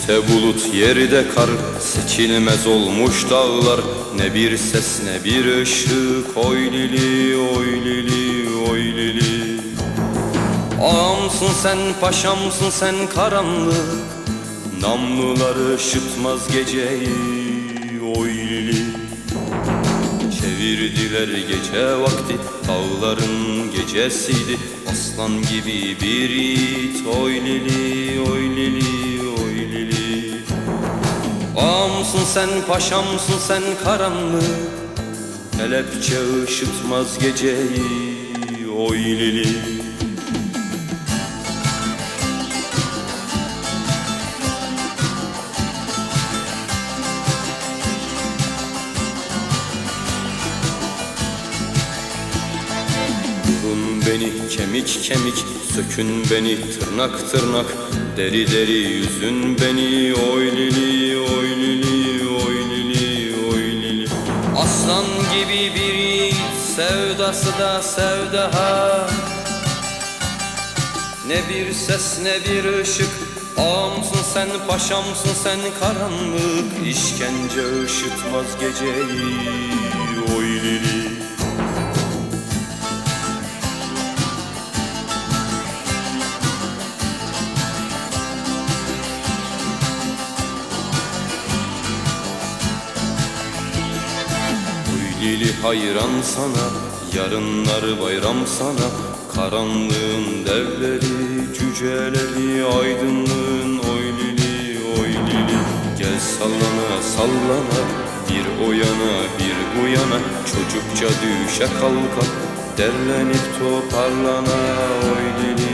Gökte bulut yerde kar, seçilmez olmuş dağlar. Ne bir ses ne bir ışık, oy lili oy lili oy lili. Ağamsın sen, paşamsın sen karanlık, namlular ışıtmaz geceyi, oy lili. Çevirdiler gece vakti, dağların gecesiydi. Aslan gibi bir yiğit, oy lili oy lili oy lili. Ağamsın sen, paşamsın sen karanlık, kelepçe ışıtmaz geceyi, oy lili. Vurun beni kemik kemik, sökün beni tırnak tırnak. Deri deri yüzün beni, oy lili oy lili oy lili oy lili. Aslan gibi bir yiğit, sevdası da sevda ha. Ne bir ses ne bir ışık, ağamsın sen, paşamsın sen karanlık. İşkence ışıtmaz geceyi, oy lili. Lili hayran sana, yarınları bayram sana. Karanlığın devleri, cüceleri, aydınlığın oy lili oy lili. Gel sallana sallana, bir o yana bir bu yana. Çocukça düşe kalka, derlenip toparlana, oy lili.